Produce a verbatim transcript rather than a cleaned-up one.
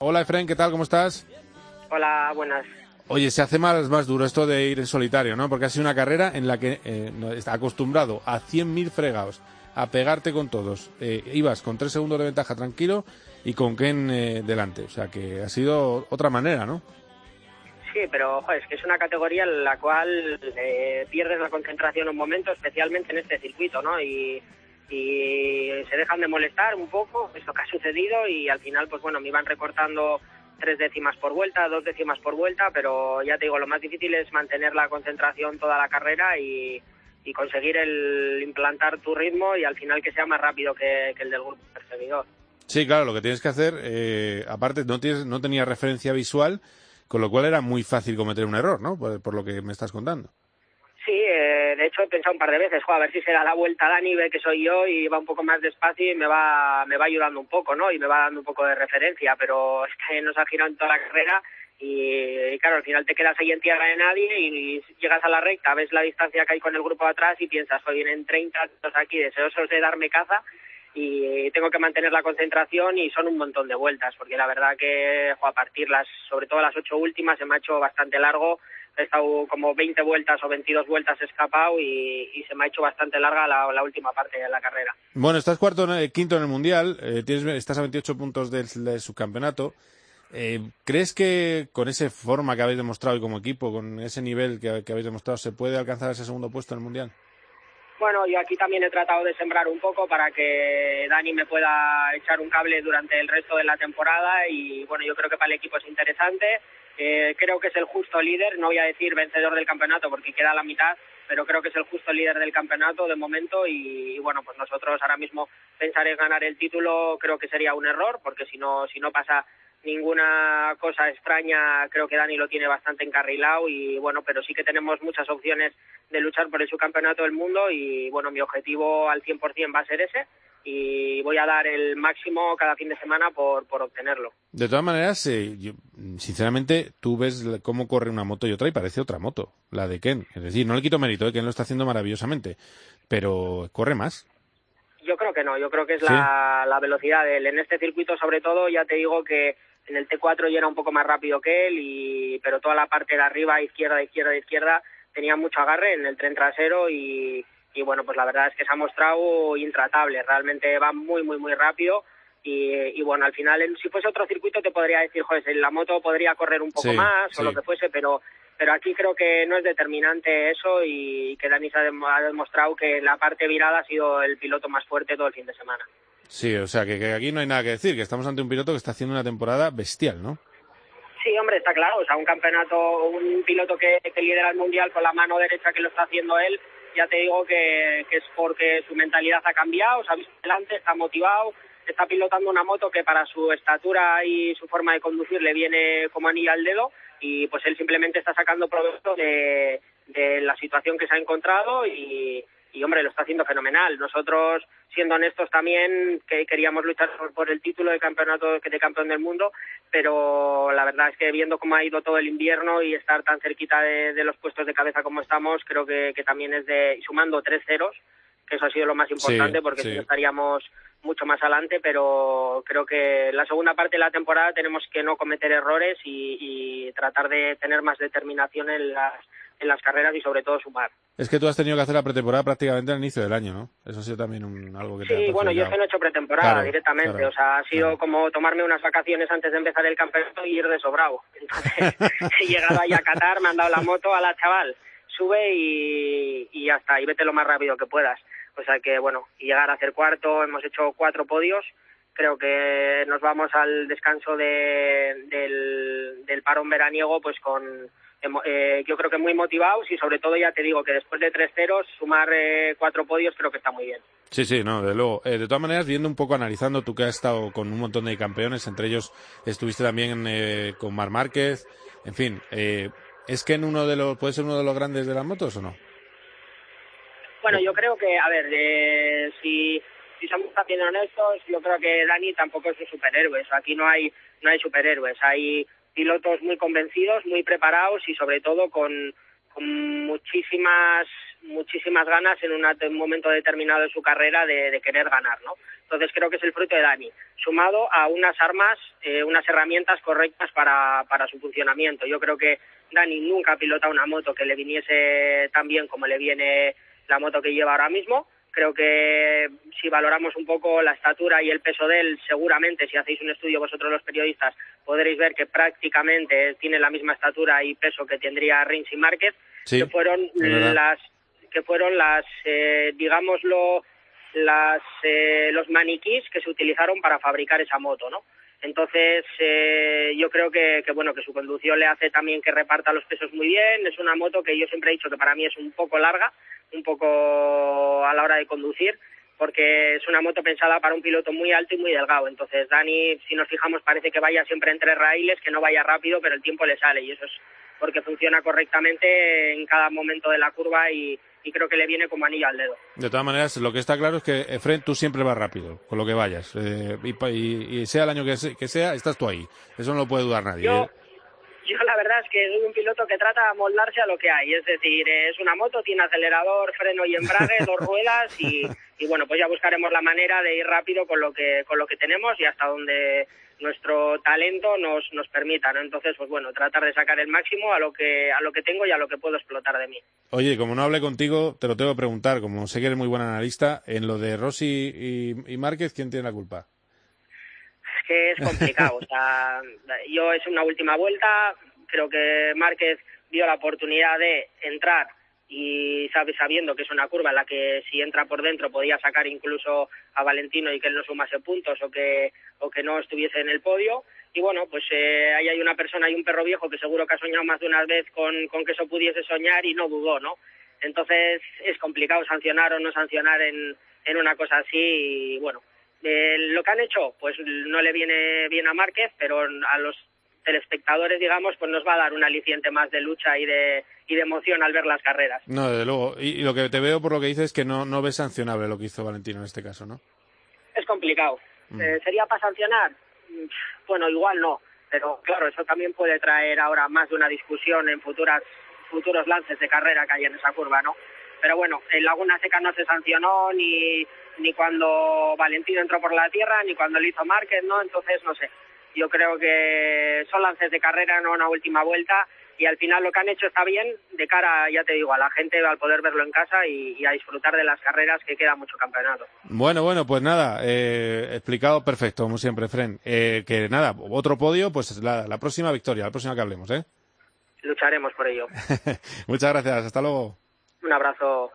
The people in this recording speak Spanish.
Hola Efraín, ¿qué tal? ¿Cómo estás? Hola, buenas. Oye, se hace más, más duro esto de ir en solitario, ¿no? Porque ha sido una carrera en la que eh, no, está acostumbrado a cien mil fregados, a pegarte con todos. Eh, ibas con tres segundos de ventaja tranquilo y con Ken eh, delante. O sea que ha sido otra manera, ¿no? Sí, pero joder, es que es una categoría en la cual eh, pierdes la concentración un momento, especialmente en este circuito, ¿no? Y, y se dejan de molestar un poco, es lo que ha sucedido, y al final, pues bueno, me iban recortando tres décimas por vuelta, dos décimas por vuelta, pero ya te digo, lo más difícil es mantener la concentración toda la carrera y, y conseguir el implantar tu ritmo y al final que sea más rápido que, que el del grupo perseguidor. Sí, claro, lo que tienes que hacer, eh, aparte no tienes, no tenía referencia visual, con lo cual era muy fácil cometer un error, ¿no? Por, por lo que me estás contando. Sí, eh, de hecho he pensado un par de veces, a ver si se da la vuelta a Dani, ve que soy yo y va un poco más despacio y me va me va ayudando un poco, ¿no? Y me va dando un poco de referencia, pero es que nos ha girado en toda la carrera y, y claro, al final te quedas ahí en tierra de nadie y, y llegas a la recta, ves la distancia que hay con el grupo de atrás y piensas, hoy vienen treinta aquí deseosos de darme caza y tengo que mantener la concentración y son un montón de vueltas, porque la verdad que jo, a partir las, sobre todo las ocho últimas, se me ha hecho bastante largo. He estado como veinte vueltas o veintidós vueltas escapado y, y se me ha hecho bastante larga la, la última parte de la carrera. Bueno, estás cuarto, en el, quinto en el Mundial, eh, tienes, estás a veintiocho puntos del, del subcampeonato. Eh, ¿Crees que con esa forma que habéis demostrado y como equipo, con ese nivel que, que habéis demostrado, se puede alcanzar ese segundo puesto en el Mundial? Bueno, yo aquí también he tratado de sembrar un poco para que Dani me pueda echar un cable durante el resto de la temporada y bueno, yo creo que para el equipo es interesante. Eh, creo que es el justo líder, no voy a decir vencedor del campeonato porque queda a la mitad, pero creo que es el justo líder del campeonato de momento y, y bueno, pues nosotros ahora mismo pensar en ganar el título creo que sería un error porque si no, si no pasa ninguna cosa extraña, creo que Dani lo tiene bastante encarrilado y bueno, pero sí que tenemos muchas opciones de luchar por el subcampeonato del mundo y bueno, mi objetivo al cien por ciento va a ser ese y voy a dar el máximo cada fin de semana por, por obtenerlo. De todas maneras, eh, yo, sinceramente, tú ves cómo corre una moto y otra y parece otra moto, la de Ken. Es decir, no le quito mérito, eh, Ken lo está haciendo maravillosamente, pero corre más. Yo creo que no, yo creo que es ¿Sí? la, la velocidad de él. En este circuito, sobre todo, ya te digo que en el T cuatro ya era un poco más rápido que él, y pero toda la parte de arriba, izquierda, izquierda, izquierda, tenía mucho agarre en el tren trasero y, y bueno, pues la verdad es que se ha mostrado intratable. Realmente va muy, muy, muy rápido. Y, y bueno, al final, si fuese otro circuito te podría decir, joder, la moto podría correr un poco Sí, más sí. o lo que fuese, pero pero aquí creo que no es determinante eso y que Dani se ha demostrado que la parte virada ha sido el piloto más fuerte todo el fin de semana. Sí, o sea, que, que aquí no hay nada que decir, que estamos ante un piloto que está haciendo una temporada bestial, ¿no? Sí, hombre, está claro, o sea, un campeonato, un piloto que, que lidera el Mundial con la mano derecha que lo está haciendo él, ya te digo que, que es porque su mentalidad ha cambiado, se ha visto delante, está motivado, está pilotando una moto que para su estatura y su forma de conducir le viene como anillo al dedo y pues él simplemente está sacando provecho de, de la situación que se ha encontrado y, y hombre, lo está haciendo fenomenal. Nosotros, siendo honestos también, que queríamos luchar por, por el título de campeonato de campeón del mundo, pero la verdad es que viendo cómo ha ido todo el invierno y estar tan cerquita de, de los puestos de cabeza como estamos, creo que, que también es de, sumando tres ceros, que eso ha sido lo más importante, Sí, porque sí. si no estaríamos mucho más adelante, pero creo que la segunda parte de la temporada tenemos que no cometer errores y, y tratar de tener más determinación en las, en las carreras y sobre todo sumar. Es que tú has tenido que hacer la pretemporada prácticamente al inicio del año, ¿no? Eso ha sido también un, algo que te ha Sí, bueno, yo es perjudicado. que no he hecho pretemporada Claro, directamente, claro, o sea, ha sido claro. como tomarme unas vacaciones antes de empezar el campeonato y ir de sobrado. Entonces, he llegado ahí a Qatar, me han dado la moto a la chaval, sube y, y ya está, y vete lo más rápido que puedas. O sea que, bueno, y llegar a hacer cuarto, hemos hecho cuatro podios, creo que nos vamos al descanso de, del, del parón veraniego pues con... Eh, yo creo que muy motivados y sobre todo ya te digo que después de tres ceros sumar eh, cuatro podios creo que está muy bien. Sí, sí, no, de luego. Eh, de todas maneras, viendo un poco, analizando, tú que has estado con un montón de campeones, entre ellos estuviste también eh, con Marc Márquez, en fin, eh, ¿es que en uno de los, puede ser uno de los grandes de las motos o no? Bueno, yo creo que, a ver, eh, si, si somos también honestos, yo creo que Dani tampoco es un superhéroe. O sea, aquí no hay, no hay superhéroes, hay pilotos muy convencidos, muy preparados y sobre todo con, con muchísimas muchísimas ganas en una, un momento determinado de su carrera de, de querer ganar, ¿no? Entonces creo que es el fruto de Dani, sumado a unas armas, eh, unas herramientas correctas para, para su funcionamiento. Yo creo que Dani nunca ha pilotado una moto que le viniese tan bien como le viene la moto que lleva ahora mismo. Creo que si valoramos un poco la estatura y el peso de él, seguramente si hacéis un estudio vosotros los periodistas podréis ver que prácticamente tiene la misma estatura y peso que tendría Rins y Márquez, sí, que fueron las que fueron las eh, digámoslo las eh, los maniquís que se utilizaron para fabricar esa moto, ¿no? Entonces eh, yo creo que, que bueno que su conducción le hace también que reparta los pesos muy bien. Es una moto que yo siempre he dicho que para mí es un poco larga, un poco a la hora de conducir, porque es una moto pensada para un piloto muy alto y muy delgado. Entonces Dani, si nos fijamos, parece que vaya siempre entre raíles, que no vaya rápido, pero el tiempo le sale, y eso es porque funciona correctamente en cada momento de la curva y, y creo que le viene como anillo al dedo. De todas maneras, lo que está claro es que, Efren, tú siempre vas rápido, con lo que vayas. Eh, y, y, y sea el año que, se, que sea, estás tú ahí. Eso no lo puede dudar nadie. Yo, ¿eh? yo la verdad es que soy un piloto que trata de amoldarse a lo que hay. Es decir, es una moto, tiene acelerador, freno y embrague, dos ruedas y, y bueno, pues ya buscaremos la manera de ir rápido con lo que con lo que tenemos y hasta donde nuestro talento nos nos permita, ¿no? Entonces, pues bueno, tratar de sacar el máximo a lo que a lo que tengo y a lo que puedo explotar de mí. Oye, como no hablé contigo, te lo tengo que preguntar, como sé que eres muy buen analista, en lo de Rossi y, y Márquez, ¿quién tiene la culpa? Es que es complicado, o sea, yo es una última vuelta, creo que Márquez vio la oportunidad de entrar y sabe sabiendo que es una curva en la que si entra por dentro podía sacar incluso a Valentino y que él no sumase puntos o que o que no estuviese en el podio. Y bueno, pues eh, ahí hay una persona y un perro viejo que seguro que ha soñado más de una vez con, con que eso pudiese soñar y no dudó, ¿no? Entonces es complicado sancionar o no sancionar en, en una cosa así y bueno, eh, lo que han hecho pues no le viene bien a Márquez, pero a los telespectadores, digamos, pues nos va a dar un aliciente más de lucha y de y de emoción al ver las carreras. No, desde luego. Y, y lo que te veo por lo que dices es que no, no ves sancionable lo que hizo Valentino en este caso, ¿no? Es complicado. Mm. Eh, ¿Sería para sancionar? Bueno, igual no. Pero claro, eso también puede traer ahora más de una discusión en futuras futuros lances de carrera que hay en esa curva, ¿no? Pero bueno, en Laguna Seca no se sancionó ni, ni cuando Valentino entró por la tierra, ni cuando lo hizo Márquez, ¿no? Entonces, no sé. Yo creo que son lances de carrera, no una última vuelta, y al final lo que han hecho está bien de cara, ya te digo, a la gente al poder verlo en casa y, y a disfrutar de las carreras, que queda mucho campeonato. Bueno, bueno, pues nada, eh, explicado perfecto, como siempre, Fren. Eh, que nada, otro podio, pues la, la próxima victoria, la próxima que hablemos, ¿eh? Lucharemos por ello. Muchas gracias, hasta luego. Un abrazo.